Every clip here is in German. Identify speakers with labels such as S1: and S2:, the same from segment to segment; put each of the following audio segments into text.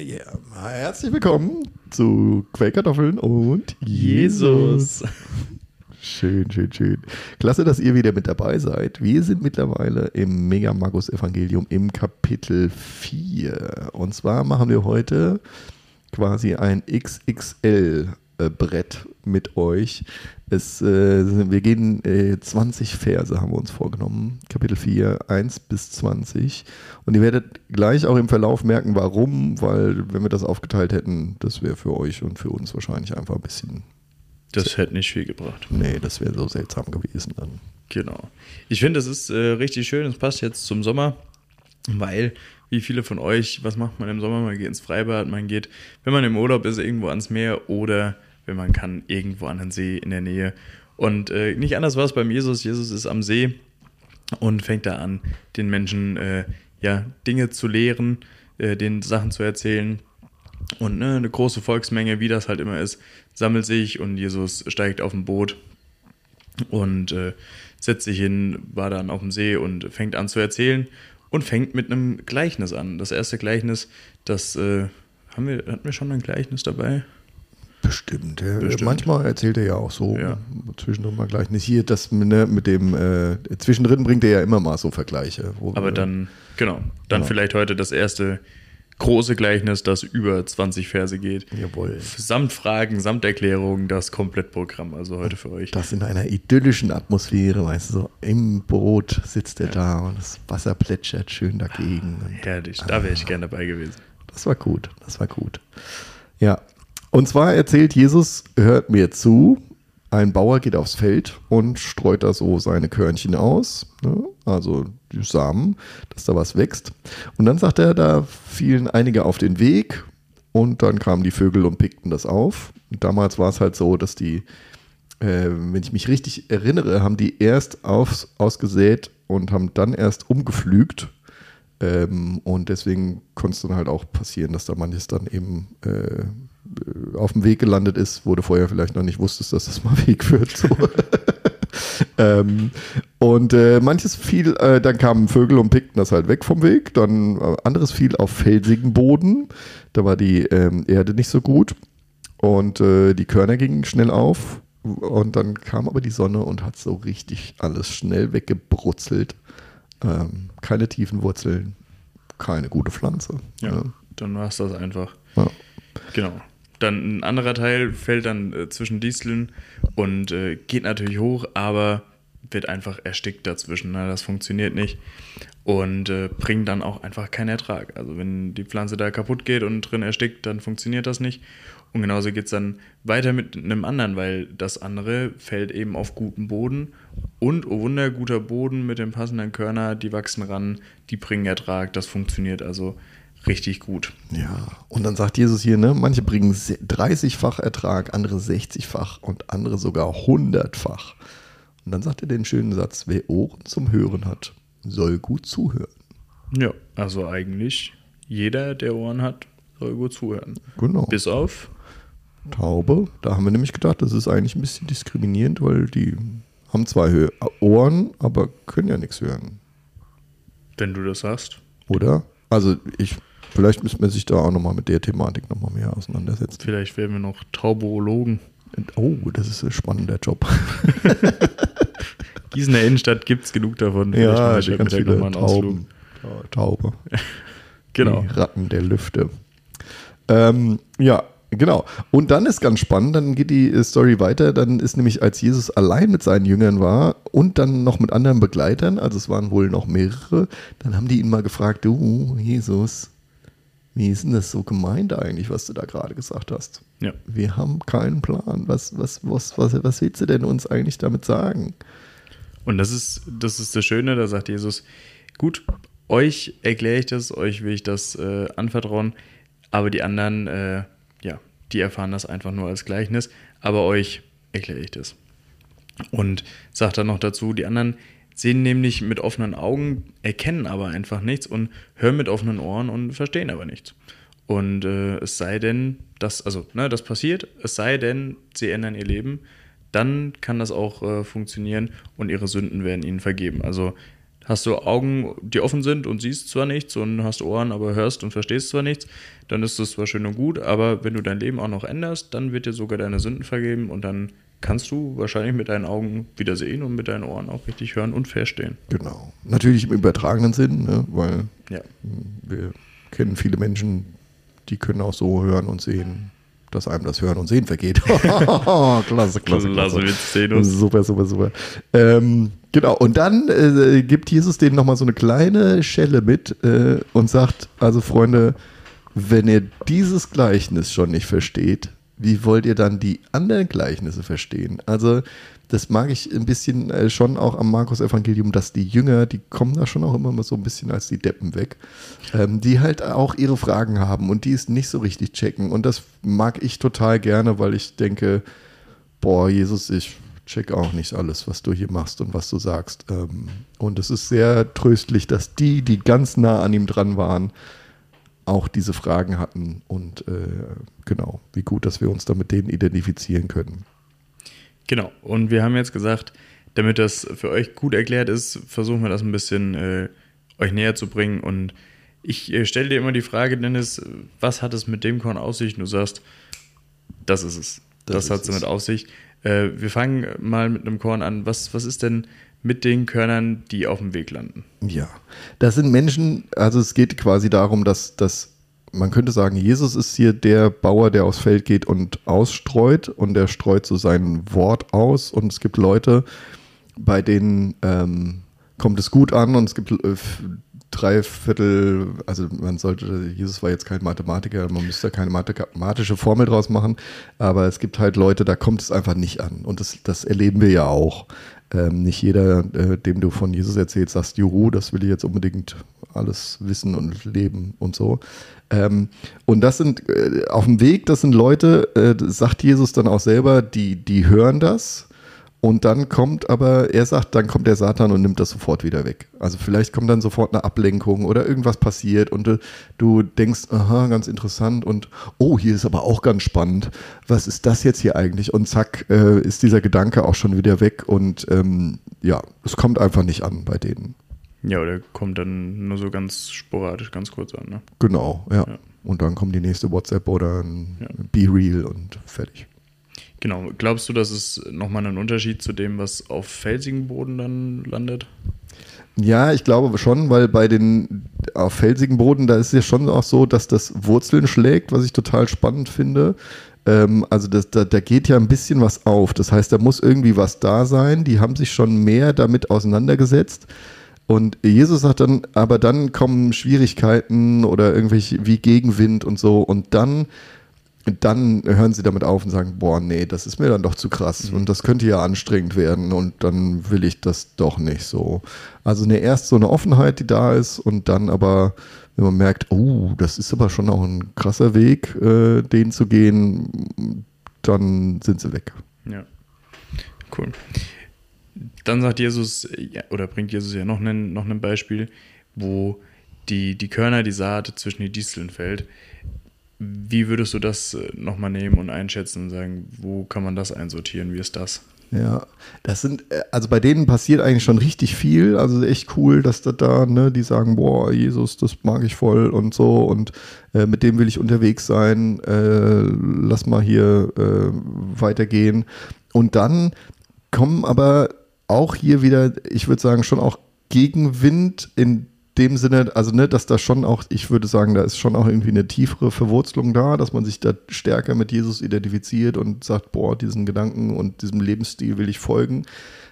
S1: yeah. Herzlich willkommen zu Quellkartoffeln und Jesus. Schön, schön, schön. Klasse, dass ihr wieder mit dabei seid. Wir sind mittlerweile im Mega-Markus-Evangelium im Kapitel 4. Und zwar machen wir heute quasi ein XXL-Brett mit euch. Wir gehen 20 Verse, haben wir uns vorgenommen. Kapitel 4, 1 bis 20. Und ihr werdet gleich auch im Verlauf merken, warum. Weil, wenn wir das aufgeteilt hätten, das wäre für euch und für uns wahrscheinlich einfach ein bisschen...
S2: Das hätte nicht viel gebracht.
S1: Nee, das wäre so seltsam gewesen dann.
S2: Genau. Ich finde, das ist richtig schön. Es passt jetzt zum Sommer, weil, wie viele von euch, was macht man im Sommer? Man geht ins Freibad, man geht, wenn man im Urlaub ist, irgendwo ans Meer oder, wenn man kann, irgendwo an den See in der Nähe. Und nicht anders war es beim Jesus. Jesus ist am See und fängt da an, den Menschen Dinge zu lehren, den Sachen zu erzählen. Und eine große Volksmenge, wie das halt immer ist, sammelt sich und Jesus steigt auf ein Boot und setzt sich hin, war dann auf dem See und fängt an zu erzählen und fängt mit einem Gleichnis an. Das erste Gleichnis, hatten wir schon ein Gleichnis dabei?
S1: Bestimmt. Manchmal erzählt er ja auch so zwischendrin mal Gleichnis. Hier, das mit dem zwischendrin bringt er ja immer mal so Vergleiche.
S2: Aber dann vielleicht heute das erste große Gleichnis, das über 20 Verse geht.
S1: Jawohl.
S2: Samt Fragen, samt Erklärungen, das Komplettprogramm, also heute für euch.
S1: Das in einer idyllischen Atmosphäre, weißt du, so im Boot sitzt er da und das Wasser plätschert schön dagegen.
S2: Herrlich, da wäre ich gerne dabei gewesen.
S1: Das war gut. Ja, und zwar erzählt Jesus, hört mir zu, ein Bauer geht aufs Feld und streut da so seine Körnchen aus, ne? Also die Samen, dass da was wächst. Und dann sagt er, da fielen einige auf den Weg und dann kamen die Vögel und pickten das auf. Und damals war es halt so, dass die, wenn ich mich richtig erinnere, haben die erst ausgesät und haben dann erst umgepflügt. Und deswegen konnte es dann halt auch passieren, dass da manches dann eben auf dem Weg gelandet ist, wo du vorher vielleicht noch nicht wusstest, dass das mal Weg wird. So. Und manches fiel, dann kamen Vögel und pickten das halt weg vom Weg, dann anderes fiel auf felsigen Boden, da war die Erde nicht so gut und die Körner gingen schnell auf und dann kam aber die Sonne und hat so richtig alles schnell weggebrutzelt. Keine tiefen Wurzeln, keine gute Pflanze.
S2: Ja, dann war es das einfach.
S1: Ja.
S2: Genau. Dann ein anderer Teil fällt dann zwischen Disteln und geht natürlich hoch, aber wird einfach erstickt dazwischen. Ne? Das funktioniert nicht und bringt dann auch einfach keinen Ertrag. Also wenn die Pflanze da kaputt geht und drin erstickt, dann funktioniert das nicht. Und genauso geht es dann weiter mit einem anderen, weil das andere fällt eben auf guten Boden. Und, oh Wunder, guter Boden mit den passenden Körner, die wachsen ran, die bringen Ertrag. Das funktioniert also richtig gut.
S1: Ja, und dann sagt Jesus hier, ne, manche bringen 30-fach Ertrag, andere 60-fach und andere sogar 100-fach. Und dann sagt er den schönen Satz, wer Ohren zum Hören hat, soll gut zuhören.
S2: Ja, also eigentlich jeder, der Ohren hat, soll gut zuhören.
S1: Genau.
S2: Bis auf
S1: Taube. Da haben wir nämlich gedacht, das ist eigentlich ein bisschen diskriminierend, weil die haben zwar Ohren, aber können ja nichts hören.
S2: Wenn du das sagst.
S1: Oder? Also vielleicht müsste man sich da auch nochmal mit der Thematik nochmal mehr auseinandersetzen.
S2: Vielleicht werden wir noch Taubeologen.
S1: Oh, das ist ein spannender Job.
S2: Gießener Innenstadt gibt es genug davon.
S1: Ja, ganz viele Tauben. Taube.
S2: Genau.
S1: Die Ratten der Lüfte. Ja, genau. Und dann ist ganz spannend, dann geht die Story weiter. Dann ist nämlich, als Jesus allein mit seinen Jüngern war und dann noch mit anderen Begleitern, also es waren wohl noch mehrere, dann haben die ihn mal gefragt, du, Jesus, wie ist denn das so gemeint eigentlich, was du da gerade gesagt hast?
S2: Ja.
S1: Wir haben keinen Plan. Was willst du denn uns eigentlich damit sagen?
S2: Und das ist das Schöne, da sagt Jesus, gut, euch erkläre ich das, euch will ich das anvertrauen, aber die anderen, die erfahren das einfach nur als Gleichnis, aber euch erkläre ich das. Und sagt dann noch dazu, die anderen sehen nämlich mit offenen Augen, erkennen aber einfach nichts und hören mit offenen Ohren und verstehen aber nichts. Und es sei denn, das passiert, es sei denn, sie ändern ihr Leben, dann kann das auch funktionieren und ihre Sünden werden ihnen vergeben. Also hast du Augen, die offen sind und siehst zwar nichts und hast Ohren, aber hörst und verstehst zwar nichts, dann ist das zwar schön und gut, aber wenn du dein Leben auch noch änderst, dann wird dir sogar deine Sünden vergeben und dann kannst du wahrscheinlich mit deinen Augen wieder sehen und mit deinen Ohren auch richtig hören und verstehen.
S1: Genau. Natürlich im übertragenen Sinn, ne? Weil
S2: Ja.
S1: wir kennen viele Menschen, die können auch so hören und sehen, dass einem das Hören und Sehen vergeht. Klasse.
S2: Witz, Zenos.
S1: Super. Genau, und dann gibt Jesus denen nochmal so eine kleine Schelle mit und sagt, also Freunde, wenn ihr dieses Gleichnis schon nicht versteht, wie wollt ihr dann die anderen Gleichnisse verstehen? Also das mag ich ein bisschen schon auch am Markus-Evangelium, dass die Jünger, die kommen da schon auch immer mal so ein bisschen als die Deppen weg, die halt auch ihre Fragen haben und die es nicht so richtig checken. Und das mag ich total gerne, weil ich denke, boah, Jesus, ich check auch nicht alles, was du hier machst und was du sagst. Und es ist sehr tröstlich, dass die ganz nah an ihm dran waren, auch diese Fragen hatten und genau, wie gut, dass wir uns da mit denen identifizieren können.
S2: Genau, und wir haben jetzt gesagt, damit das für euch gut erklärt ist, versuchen wir das ein bisschen euch näher zu bringen. Und ich stelle dir immer die Frage, Dennis, was hat es mit dem Korn auf sich? Und du sagst, das ist es. Das hat es damit auf sich. Wir fangen mal mit einem Korn an. Was ist denn mit den Körnern, die auf dem Weg landen?
S1: Ja, das sind Menschen, also es geht quasi darum, dass man könnte sagen, Jesus ist hier der Bauer, der aufs Feld geht und ausstreut und er streut so sein Wort aus und es gibt Leute, bei denen kommt es gut an und es gibt 3/4, also Jesus war jetzt kein Mathematiker, man müsste keine mathematische Formel draus machen, aber es gibt halt Leute, da kommt es einfach nicht an und das erleben wir ja auch. Nicht jeder, dem du von Jesus erzählst, sagst, juhu, das will ich jetzt unbedingt alles wissen und leben und so. Und das sind auf dem Weg, das sind Leute, sagt Jesus dann auch selber, die hören das und dann kommt dann kommt der Satan und nimmt das sofort wieder weg. Also vielleicht kommt dann sofort eine Ablenkung oder irgendwas passiert und du denkst, aha, ganz interessant und oh, hier ist aber auch ganz spannend. Was ist das jetzt hier eigentlich? Und zack, ist dieser Gedanke auch schon wieder weg und ja, es kommt einfach nicht an bei denen.
S2: Ja, oder kommt dann nur so ganz sporadisch, ganz kurz an, ne?
S1: Genau, ja. Und dann kommt die nächste WhatsApp oder ein Be-Real und fertig.
S2: Genau. Glaubst du, dass es nochmal einen Unterschied zu dem, was auf felsigem Boden dann landet?
S1: Ja, ich glaube schon, weil bei den auf felsigen Boden, da ist es ja schon auch so, dass das Wurzeln schlägt, was ich total spannend finde. Also da geht ja ein bisschen was auf. Das heißt, da muss irgendwie was da sein. Die haben sich schon mehr damit auseinandergesetzt. Und Jesus sagt dann, aber dann kommen Schwierigkeiten oder irgendwelche wie Gegenwind und so und dann hören sie damit auf und sagen, boah, nee, das ist mir dann doch zu krass und das könnte ja anstrengend werden und dann will ich das doch nicht so. Also erst so eine Offenheit, die da ist und dann aber, wenn man merkt, oh, das ist aber schon auch ein krasser Weg, den zu gehen, dann sind sie weg.
S2: Ja, cool. Dann sagt Jesus, oder bringt Jesus ja noch ein Beispiel, wo die Körner, die Saat zwischen die Disteln fällt. Wie würdest du das nochmal nehmen und einschätzen und sagen, wo kann man das einsortieren? Wie ist das?
S1: Ja, also bei denen passiert eigentlich schon richtig viel. Also echt cool, dass da, ne, die sagen, boah, Jesus, das mag ich voll und so und mit dem will ich unterwegs sein. Lass mal hier weitergehen. Und dann kommen aber auch hier wieder, ich würde sagen, schon auch Gegenwind in dem Sinne, also ne, dass da schon auch, ich würde sagen, da ist schon auch irgendwie eine tiefere Verwurzelung da, dass man sich da stärker mit Jesus identifiziert und sagt, boah, diesen Gedanken und diesem Lebensstil will ich folgen.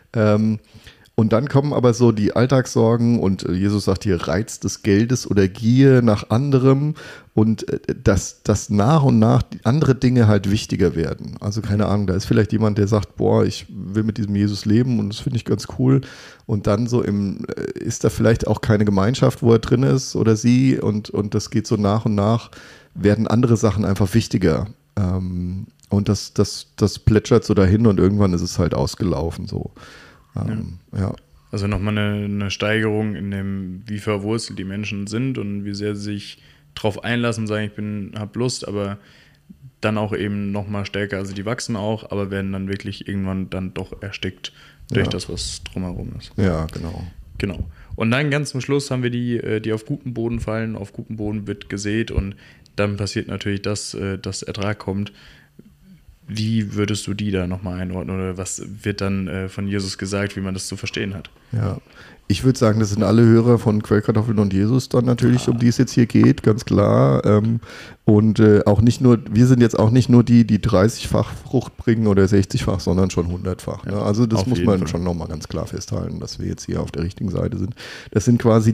S1: Und dann kommen aber so die Alltagssorgen und Jesus sagt hier Reiz des Geldes oder Gier nach anderem und dass nach und nach andere Dinge halt wichtiger werden. Also keine Ahnung, da ist vielleicht jemand, der sagt, boah, ich will mit diesem Jesus leben und das finde ich ganz cool und dann so ist da vielleicht auch keine Gemeinschaft, wo er drin ist oder sie und das geht so nach und nach, werden andere Sachen einfach wichtiger. Und das plätschert so dahin und irgendwann ist es halt ausgelaufen so. Ja.
S2: Also nochmal eine Steigerung in dem, wie verwurzelt die Menschen sind und wie sehr sie sich drauf einlassen und sagen, ich habe Lust, aber dann auch eben nochmal stärker. Also die wachsen auch, aber werden dann wirklich irgendwann dann doch erstickt durch das, was drumherum ist.
S1: Ja, genau.
S2: Genau. Und dann ganz zum Schluss haben wir die auf guten Boden fallen, auf guten Boden wird gesät und dann passiert natürlich, dass Ertrag kommt. Wie würdest du die da nochmal einordnen oder was wird dann von Jesus gesagt, wie man das zu verstehen hat?
S1: Ja, ich würde sagen, das sind alle Hörer von Quellkartoffeln und Jesus dann natürlich, um die es jetzt hier geht, ganz klar. Und auch nicht nur, wir sind jetzt auch nicht nur die 30-fach Frucht bringen oder 60-fach, sondern schon 100-fach. Ne? Also das muss man schon nochmal ganz klar festhalten, dass wir jetzt hier auf der richtigen Seite sind. Das sind quasi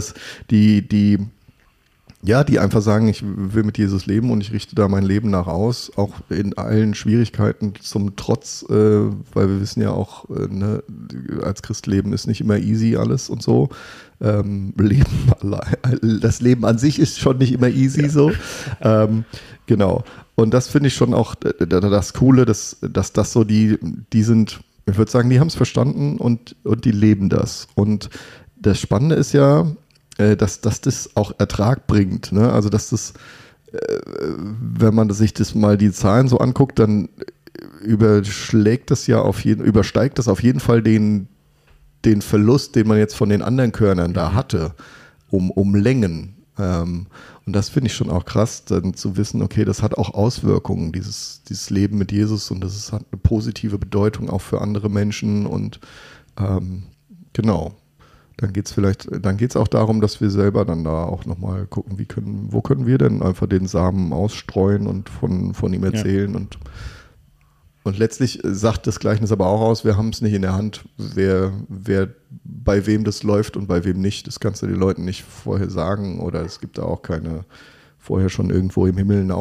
S1: die einfach sagen, ich will mit Jesus leben und ich richte da mein Leben nach aus, auch in allen Schwierigkeiten zum Trotz, weil wir wissen ja auch, als Christ leben ist nicht immer easy alles und so. Das Leben an sich ist schon nicht immer easy so. Genau. Und das finde ich schon auch das Coole, dass das so die sind, ich würde sagen, die haben es verstanden und die leben das. Und das Spannende ist ja, dass das auch Ertrag bringt. Ne? Also dass das, wenn man sich das mal die Zahlen so anguckt, dann übersteigt das auf jeden Fall den Verlust, den man jetzt von den anderen Körnern da hatte, um Längen. Und das finde ich schon auch krass, dann zu wissen, okay, das hat auch Auswirkungen, dieses Leben mit Jesus und das hat eine positive Bedeutung auch für andere Menschen und genau. Dann geht es auch darum, dass wir selber dann da auch nochmal gucken, wo können wir denn einfach den Samen ausstreuen und von ihm erzählen. Ja. Und letztlich sagt das Gleichnis aber auch aus, wir haben es nicht in der Hand, wer bei wem das läuft und bei wem nicht. Das kannst du den Leuten nicht vorher sagen oder es gibt da auch keine vorher schon irgendwo im Himmel eine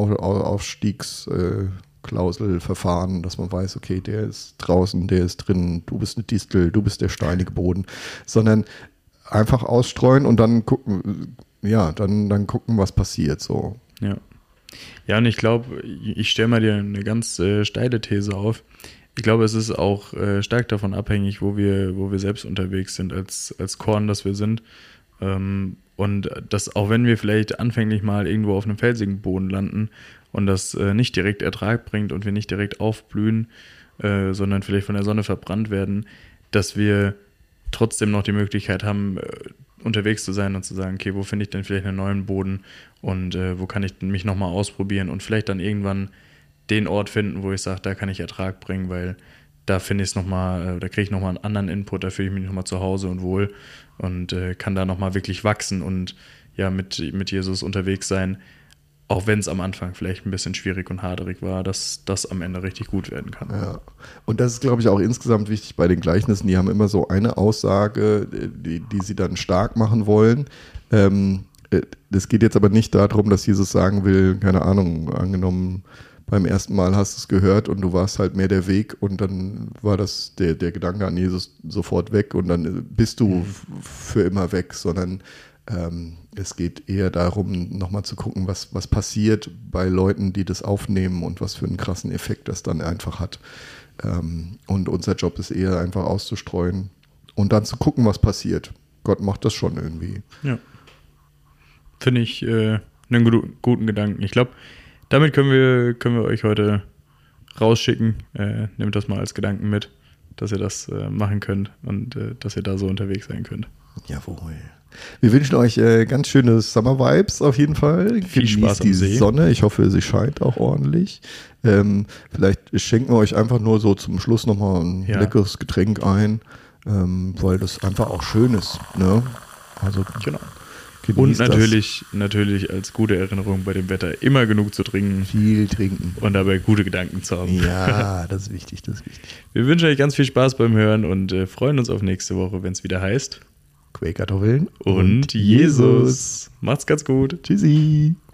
S1: Aufstiegsklauselverfahren, dass man weiß, okay, der ist draußen, der ist drin, du bist eine Distel, du bist der steinige Boden, sondern einfach ausstreuen und dann gucken, dann gucken, was passiert so.
S2: Ja. Ja, und ich glaube, ich stelle mal dir eine ganz steile These auf. Ich glaube, es ist auch stark davon abhängig, wo wir selbst unterwegs sind, als Korn, das wir sind. Und dass auch wenn wir vielleicht anfänglich mal irgendwo auf einem felsigen Boden landen und das nicht direkt Ertrag bringt und wir nicht direkt aufblühen, sondern vielleicht von der Sonne verbrannt werden, dass wir trotzdem noch die Möglichkeit haben, unterwegs zu sein und zu sagen, okay, wo finde ich denn vielleicht einen neuen Boden und wo kann ich mich nochmal ausprobieren und vielleicht dann irgendwann den Ort finden, wo ich sage, da kann ich Ertrag bringen, weil da finde ich es nochmal, da kriege ich nochmal einen anderen Input, da fühle ich mich nochmal zu Hause und wohl und kann da nochmal wirklich wachsen und ja, mit Jesus unterwegs sein, auch wenn es am Anfang vielleicht ein bisschen schwierig und haderig war, dass das am Ende richtig gut werden kann.
S1: Ja. Und das ist, glaube ich, auch insgesamt wichtig bei den Gleichnissen. Die haben immer so eine Aussage, die sie dann stark machen wollen. Das geht jetzt aber nicht darum, dass Jesus sagen will, keine Ahnung, angenommen, beim ersten Mal hast du es gehört und du warst halt mehr der Weg und dann war das der Gedanke an Jesus sofort weg und dann bist du für immer weg, sondern es geht eher darum, nochmal zu gucken, was passiert bei Leuten, die das aufnehmen und was für einen krassen Effekt das dann einfach hat. Und unser Job ist eher einfach auszustreuen und dann zu gucken, was passiert. Gott macht das schon irgendwie.
S2: Ja. Finde ich einen guten Gedanken. Ich glaube, damit können wir euch heute rausschicken. Nehmt das mal als Gedanken mit, dass ihr das machen könnt und dass ihr da so unterwegs sein könnt.
S1: Jawohl. Wir wünschen euch ganz schöne Summer-Vibes auf jeden Fall.
S2: Viel Spaß am See.
S1: Die Sonne. Ich hoffe, sie scheint auch ordentlich. Vielleicht schenken wir euch einfach nur so zum Schluss nochmal ein leckeres Getränk ein, weil das einfach auch schön ist. Ne? Also
S2: genau. Und natürlich als gute Erinnerung bei dem Wetter immer genug zu trinken.
S1: Viel trinken.
S2: Und dabei gute Gedanken zu haben.
S1: Ja, das ist wichtig,
S2: Wir wünschen euch ganz viel Spaß beim Hören und freuen uns auf nächste Woche, wenn es wieder heißt
S1: Quellkartoffeln
S2: und Jesus. Macht's ganz gut.
S1: Tschüssi.